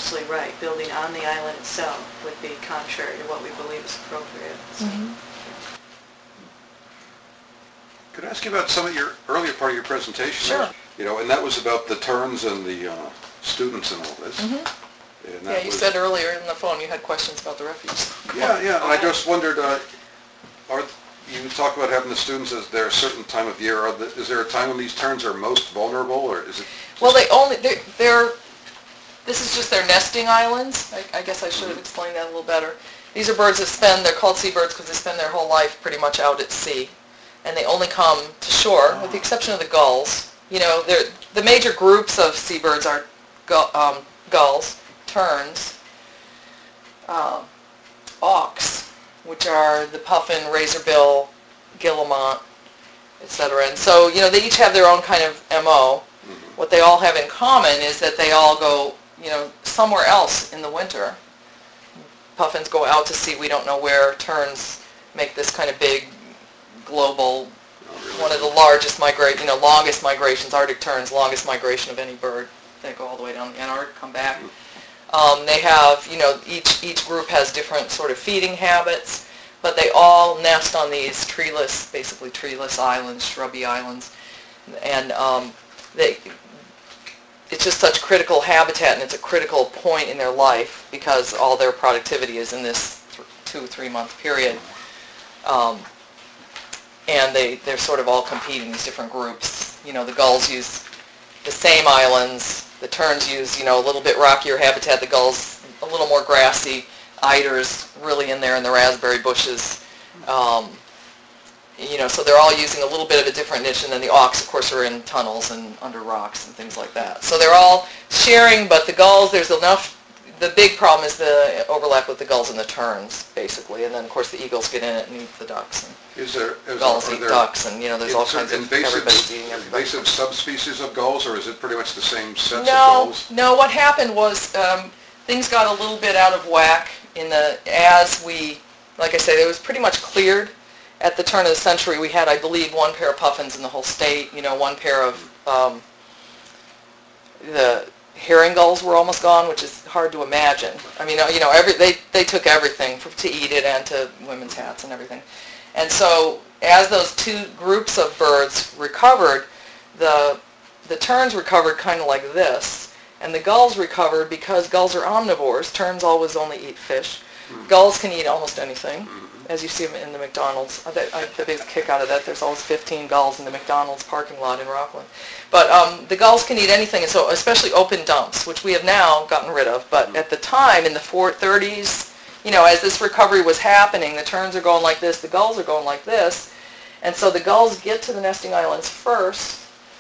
absolutely right. Building on the island itself would be contrary to what we believe is appropriate. So. Could I ask you about some of your earlier part of your presentation? Sure. You know, and that was about the terns and the students and all this. And that Yeah, you said earlier in the phone you had questions about the refuse. Yeah, and I just wondered, you talk about having the students, is there a certain time of year, is there a time when these terns are most vulnerable, or is it? Well, this is just their nesting islands. I guess I should have explained that a little better. These are birds that they're called seabirds because they spend their whole life pretty much out at sea. And they only come to shore, with the exception of the gulls. You know, the major groups of seabirds are gulls, terns, auks, which are the puffin, razorbill, guillemot, etc. And so, you know, they each have their own kind of MO. What they all have in common is that they all go, you know, somewhere else in the winter. Puffins go out to sea, we don't know where. Terns make this kind of big global, one of the largest longest migrations, Arctic terns, longest migration of any bird. They go all the way down the Antarctic, come back. They have, you know, each group has different sort of feeding habits, but they all nest on these basically treeless islands, shrubby islands, and it's just such critical habitat, and it's a critical point in their life because all their productivity is in this 2-3 month period. And they're sort of all competing, these different groups. You know, the gulls use the same islands. The terns use, you know, a little bit rockier habitat. The gulls a little more grassy. Eiders really in there in the raspberry bushes. You know, so they're all using a little bit of a different niche, and then the auks, of course, are in tunnels and under rocks and things like that. So they're all sharing, but the gulls, there's enough. The big problem is the overlap with the gulls and the terns, basically, and then, of course, the eagles get in it and eat the ducks. Gulls eat ducks, and, you know, there's all kinds of, everybody's eating everybody. Invasive subspecies of gulls, or is it pretty much the same sets of gulls? No, what happened was things got a little bit out of whack like I said, it was pretty much cleared. At the turn of the century, we had, I believe, one pair of puffins in the whole state, you know, one pair of the herring gulls were almost gone, which is hard to imagine. I mean, you know, they took everything to eat it and to women's hats and everything. And so as those two groups of birds recovered, the terns recovered kind of like this, and the gulls recovered because gulls are omnivores. Terns always only eat fish. Gulls can eat almost anything, as you see them in the McDonald's. I have the biggest kick out of that. There's always 15 gulls in the McDonald's parking lot in Rockland. But the gulls can eat anything, and so especially open dumps, which we have now gotten rid of. But at the time, in the 30s, you know, as this recovery was happening, the terns are going like this, the gulls are going like this. And so the gulls get to the nesting islands first,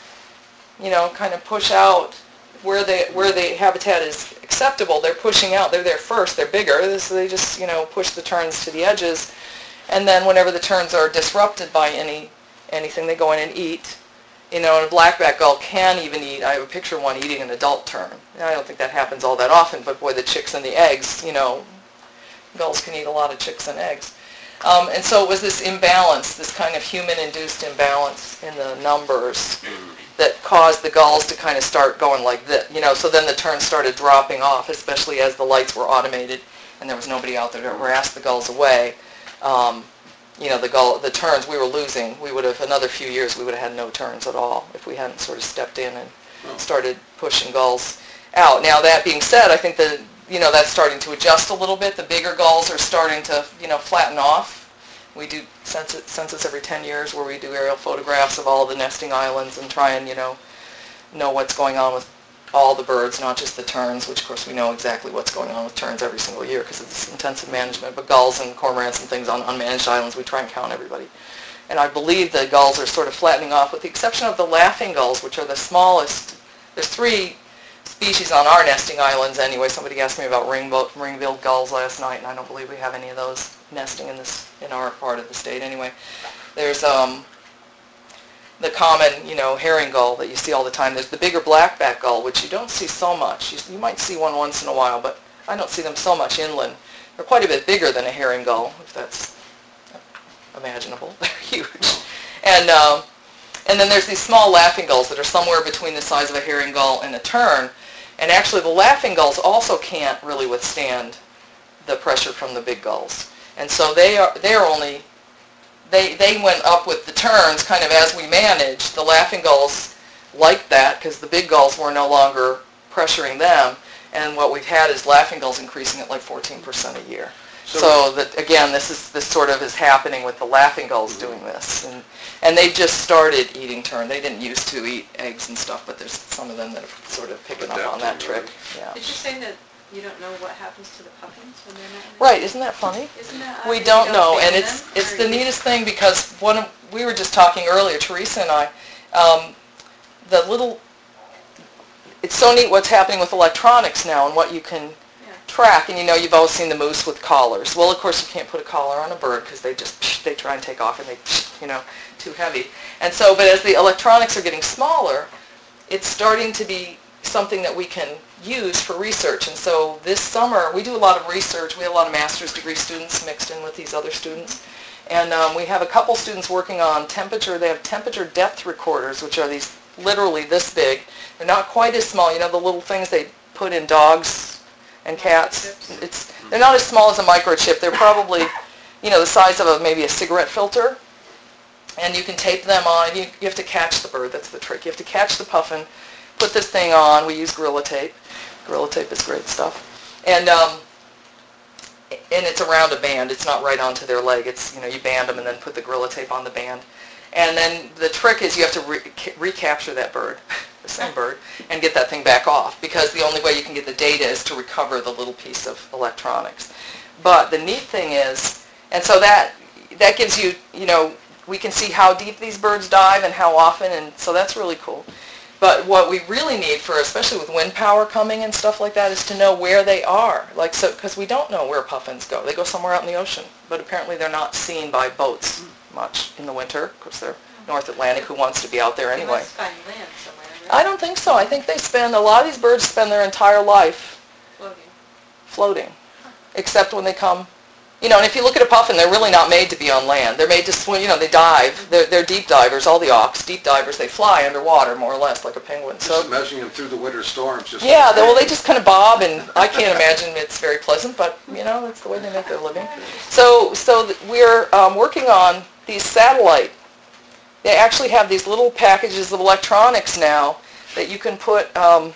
you know, kind of push out where the habitat is acceptable. They're pushing out. They're there first. They're bigger, so they just, you know, push the terns to the edges. And then whenever the terns are disrupted by anything, they go in and eat. You know, and a blackback gull can even eat. I have a picture of one eating an adult tern. I don't think that happens all that often, but boy, the chicks and the eggs, you know, gulls can eat a lot of chicks and eggs. And so it was this imbalance, this kind of human-induced imbalance in the numbers that caused the gulls to kind of start going like this. You know, so then the terns started dropping off, especially as the lights were automated and there was nobody out there to harass the gulls away. You know, the terns we were losing. We would have, another few years, we would have had no terns at all if we hadn't sort of stepped in and started pushing gulls out. Now, that being said, I think that, you know, that's starting to adjust a little bit. The bigger gulls are starting to, you know, flatten off. We do census every 10 years where we do aerial photographs of all the nesting islands and try and, you know what's going on with all the birds, not just the terns, which of course we know exactly what's going on with terns every single year because it's intensive management, but gulls and cormorants and things on unmanaged islands, we try and count everybody. And I believe the gulls are sort of flattening off with the exception of the laughing gulls, which are the smallest. There's 3 species on our nesting islands anyway. Somebody asked me about ring-billed gulls last night, and I don't believe we have any of those nesting in our part of the state anyway. There's the common, you know, herring gull that you see all the time. There's the bigger blackback gull, which you don't see so much. You might see one once in a while, but I don't see them so much inland. They're quite a bit bigger than a herring gull, if that's imaginable. They're huge. And then there's these small laughing gulls that are somewhere between the size of a herring gull and a tern. And actually the laughing gulls also can't really withstand the pressure from the big gulls. And so they're only, they went up with the terns kind of as we managed. The laughing gulls liked that because the big gulls were no longer pressuring them. And what we've had is laughing gulls increasing at like 14% a year. So that, again, this sort of is happening with the laughing gulls doing this. And they've just started eating tern. They didn't used to eat eggs and stuff, but there's some of them that are sort of picking up on that trick. Yeah. Did you say that you don't know what happens to the puffins when they're not in the Right, isn't that funny? Isn't that We odd? don't You know, and ban it's them, the or you- neatest thing because we were just talking earlier, Teresa and I, it's so neat what's happening with electronics now and what you can track. And you've always seen the moose with collars. Well, of course, you can't put a collar on a bird because they try and take off and they, too heavy. And so, but as the electronics are getting smaller, it's starting to be something that we can use for research. And so this summer, we do a lot of research. We have a lot of master's degree students mixed in with these other students. And we have a couple students working on temperature. They have temperature depth recorders, which are these literally this big. They're not quite as small. The little things they put in dogs and cats. They're not as small as a microchip. They're probably, the size of maybe a cigarette filter. And you can tape them on. You have to catch the bird. That's the trick. You have to catch the puffin, put this thing on. We use Gorilla Tape. Gorilla Tape is great stuff. And it's around a band. It's not right onto their leg. It's, you band them and then put the Gorilla Tape on the band. And then the trick is you have to recapture that bird, the same bird, and get that thing back off, because the only way you can get the data is to recover the little piece of electronics. But the neat thing is, and so that gives you, we can see how deep these birds dive and how often, and so that's really cool. But what we really need for, especially with wind power coming and stuff like that, is to know where they are. Because we don't know where puffins go. They go somewhere out in the ocean, but apparently they're not seen by boats much in the winter, because they're North Atlantic. Who wants to be out there They anyway? must find land somewhere, right? I don't think so. I think a lot of these birds spend their entire life Floating. floating, except when they come. And if you look at a puffin, they're really not made to be on land. They're made to swim. They dive. They're deep divers. All the auks, deep divers. They fly underwater more or less like a penguin. Just imagining them through the winter storms. Yeah, they just kind of bob, and I can't imagine it's very pleasant, but that's the way they make their living. So we're working on these satellite. They actually have these little packages of electronics now that you can put on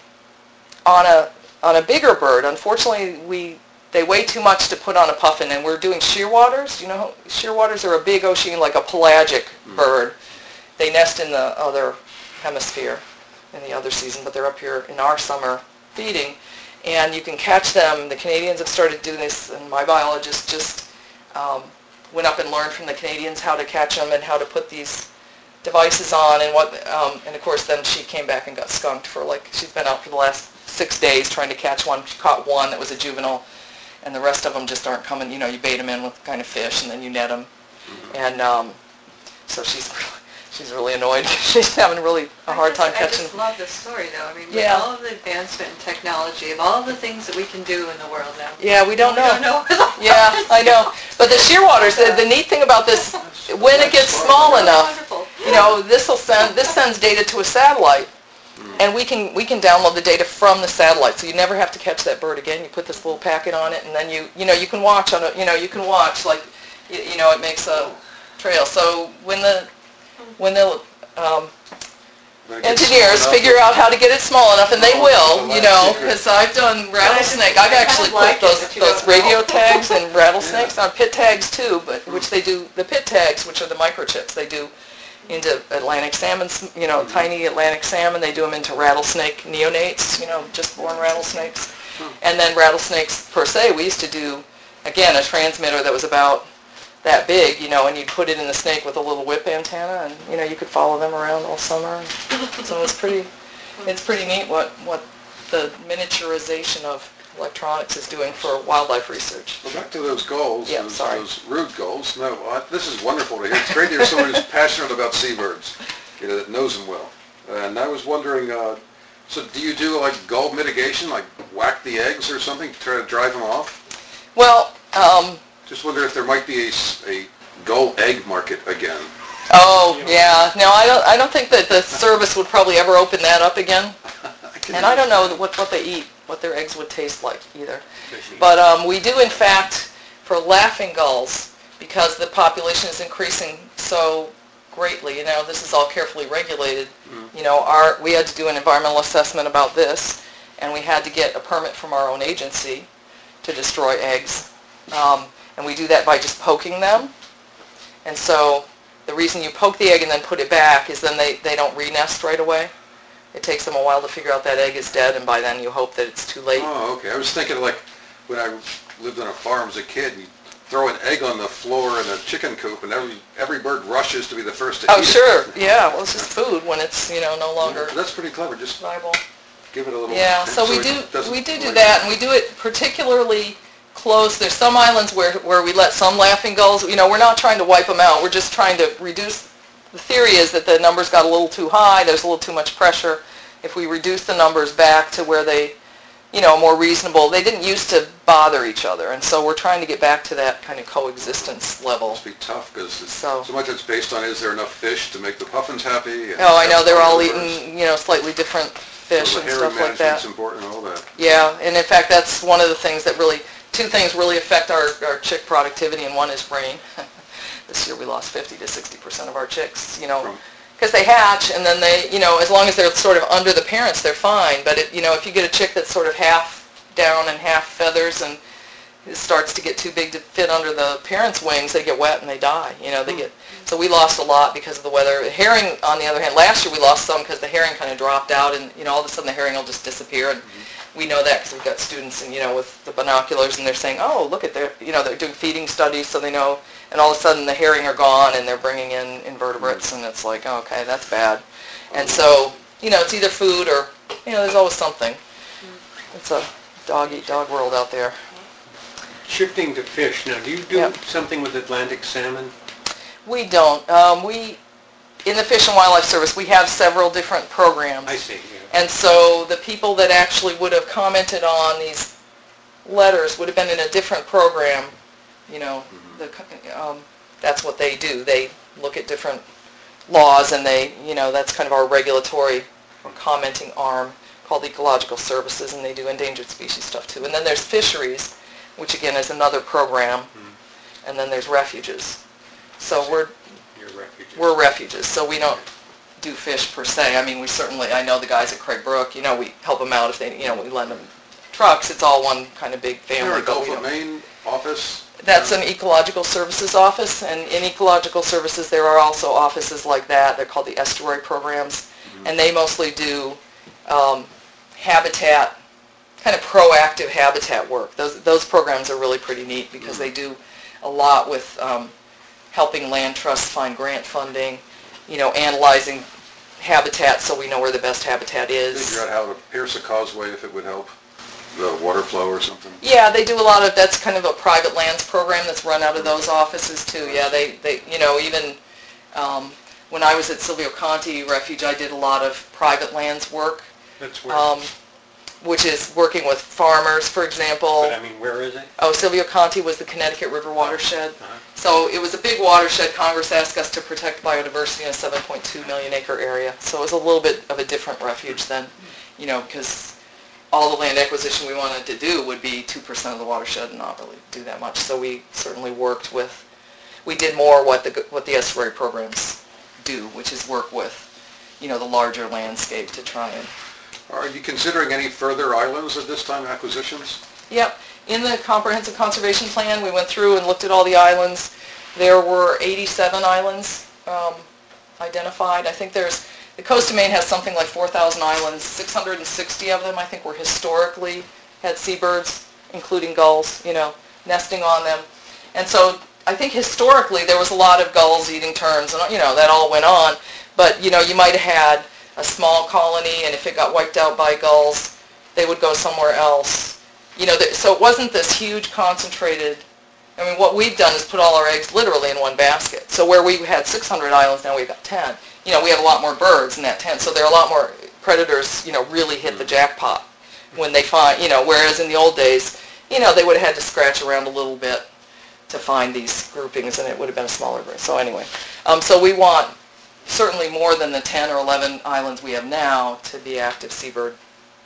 a bigger bird. Unfortunately, they weigh too much to put on a puffin, and we're doing shearwaters. Shearwaters are a big ocean, like a pelagic bird. They nest in the other hemisphere in the other season, but they're up here in our summer feeding. And you can catch them. The Canadians have started doing this, and my biologist just went up and learned from the Canadians how to catch them and how to put these devices on. And of course, then she came back and got skunked she's been out for the last 6 days trying to catch one. She caught one that was a juvenile. And the rest of them just aren't coming. You bait them in with kind of fish, and then you net them. And so she's really annoyed. She's having really a hard time catching. I just love this story, though. I mean, with Yeah. all of the advancement in technology, of all of the things that we can do in the world now. Yeah, we don't know. We don't know. Yeah, I know. But the shearwaters, the neat thing about this, when it gets small enough, Wonderful. this sends data to a satellite. And we can download the data from the satellite, so you never have to catch that bird again. You put this little packet on it, and then you can watch on it. You can watch it makes a trail. So when the engineers figure out how to get it small enough, and they will, because I've done rattlesnake. I've actually put those radio tags and rattlesnakes on pit tags too, but which they do the pit tags, which are the microchips. They do into Atlantic salmon, tiny Atlantic salmon. They do them into rattlesnake neonates, just born rattlesnakes. And then rattlesnakes per se, we used to do, again, a transmitter that was about that big, and you'd put it in the snake with a little whip antenna, and, you could follow them around all summer. So it's pretty neat what the miniaturization of electronics is doing for wildlife research. Well, back to those gulls, Yeah, sorry. those rude gulls. No, this is wonderful to hear. It's great to hear someone who's passionate about seabirds, that knows them well. And I was wondering, so do you do gull mitigation, like whack the eggs or something to try to drive them off? Well, Just wonder if there might be a gull egg market again. oh yeah, no, I don't think that the service would probably ever open that up again. And I don't know what they eat, what their eggs would taste like either. Fishy. But we do, in fact, for laughing gulls, because the population is increasing so greatly, this is all carefully regulated, we had to do an environmental assessment about this, and we had to get a permit from our own agency to destroy eggs. And we do that by just poking them. And so the reason you poke the egg and then put it back is then they don't re-nest right away. It takes them a while to figure out that egg is dead, and by then you hope that it's too late. Oh, okay. I was thinking like when I lived on a farm as a kid, you throw an egg on the floor in a chicken coop, and every bird rushes to be the first to eat it. Oh, sure. Yeah. Well, it's just food when it's no longer That's pretty clever. Just viable. give it a little... Yeah. So we it doesn't do that, and we do it particularly close. There's some islands where we let some laughing gulls. We're not trying to wipe them out. We're just trying to reduce. The theory is that the numbers got a little too high. There's a little too much pressure. If we reduce the numbers back to where they, more reasonable, they didn't used to bother each other, and so we're trying to get back to that kind of coexistence level. It must be tough because So much it's based on is there enough fish to make the puffins happy? And I know they're all the birds. eating, slightly different fish So and the stuff herring like that. management's important and all that. Yeah, and in fact, that's one of the things that two things really affect our chick productivity, and one is rain. This year we lost 50 to 60% of our chicks, because they hatch, and then they, as long as they're sort of under the parents, they're fine. But, if you get a chick that's sort of half down and half feathers, and it starts to get too big to fit under the parents' wings, they get wet and they die. So we lost a lot because of the weather. Herring, on the other hand, last year we lost some because the herring kind of dropped out, and, all of a sudden the herring will just disappear. And we know that because we've got students, and, with the binoculars, and they're saying, oh, look at their, they're doing feeding studies, so they know. And all of a sudden the herring are gone, and they're bringing in invertebrates, and it's like, oh, okay, that's bad. And so, it's either food or, there's always something. It's a dog-eat-dog world out there. Shifting to fish, now do you do something with Atlantic salmon? We don't. In the Fish and Wildlife Service, we have several different programs. I see, yeah. And so the people that actually would have commented on these letters would have been in a different program. That's what they do. They look at different laws, and that's kind of our regulatory or commenting arm called Ecological Services, and they do endangered species stuff too. And then there's fisheries, which again is another program, and then there's refuges. So we're refuges, so we don't do fish per se. I mean, I know the guys at Craig Brook, we help them out if they, we lend them trucks. It's all one kind of big family. Is there a Gulf of Maine office? That's an Ecological Services office, and in Ecological Services there are also offices like that. They're called the estuary programs, and they mostly do habitat, kind of proactive habitat work. Those programs are really pretty neat because they do a lot with helping land trusts find grant funding, analyzing habitat so we know where the best habitat is. Figure out how to pierce a causeway if it would help the water flow or something. Yeah, they do a lot of, that's kind of a private lands program that's run out of those offices too. Yeah, they even when I was at Silvio Conti Refuge, I did a lot of private lands work. That's where? Which is working with farmers, for example. But I mean, where is it? Oh, Silvio Conti was the Connecticut River watershed. So it was a big watershed. Congress asked us to protect biodiversity in a 7.2 million acre area. So it was a little bit of a different refuge than, because all the land acquisition we wanted to do would be 2% of the watershed and not really do that much. So we certainly worked with, we did more what the estuary programs do, which is work with, the larger landscape to try and... Are you considering any further islands at this time, acquisitions? Yep. In the Comprehensive Conservation Plan, we went through and looked at all the islands. There were 87 islands identified. I think the coast of Maine has something like 4,000 islands. 660 of them, I think, were historically had seabirds, including gulls, nesting on them. And so I think historically there was a lot of gulls eating terns, and, that all went on. But, you might have had a small colony, and if it got wiped out by gulls, they would go somewhere else. So it wasn't this huge concentrated, what we've done is put all our eggs literally in one basket. So where we had 600 islands, now we've got 10. We have a lot more birds in that 10, so there are a lot more predators, really hit the jackpot when they find, whereas in the old days, they would have had to scratch around a little bit to find these groupings, and it would have been a smaller group. So anyway, so we want certainly more than the 10 or 11 islands we have now to be active seabird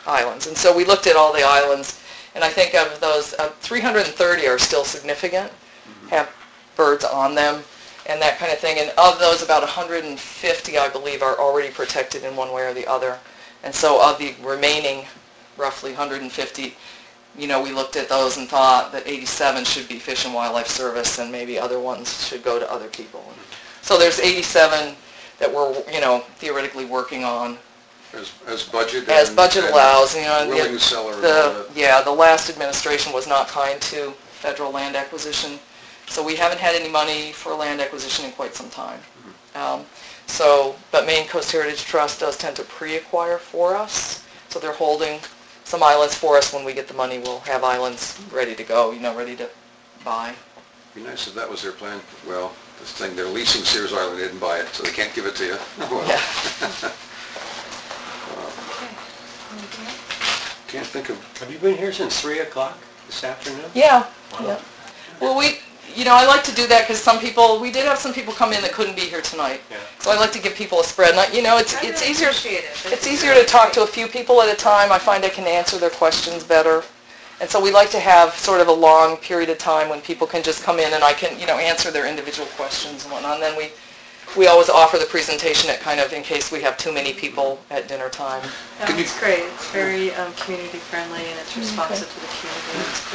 islands. And so we looked at all the islands, and I think of those, 330 are still significant, have birds on them, and that kind of thing. And of those, about 150, I believe, are already protected in one way or the other. And so of the remaining roughly 150, you know, we looked at those and thought that 87 should be Fish and Wildlife Service, and maybe other ones should go to other people. So there's 87 that we're, you know, theoretically working on. As budget? As budget and allows, you know. Willing seller and all that? Yeah, the last administration was not kind to federal land acquisition, so we haven't had any money for land acquisition in quite some time. But Maine Coast Heritage Trust does tend to pre-acquire for us, so they're holding some islands for us. When we get the money, we'll have islands ready to go, you know, ready to buy. Be nice if that was their plan. Well, this thing, they're leasing Sears Island, they didn't buy it, so they can't give it to you. Well, Yeah. Can't think of, Have you been here since 3 o'clock this afternoon? Yeah, Wow. yeah. Well, you know, I like to do that because we did have some people come in that couldn't be here tonight. Yeah. So I like to give people a spread. And, you know, it's I really easier. appreciate it. It's easier to talk to a few people at a time. I find I can answer their questions better. And so we like to have sort of a long period of time when people can just come in and I can, you know, answer their individual questions and whatnot. And then we always offer the presentation at kind of in case we have too many people at dinner time. No, Can you- it's great. It's very community friendly and it's responsive to the community. It's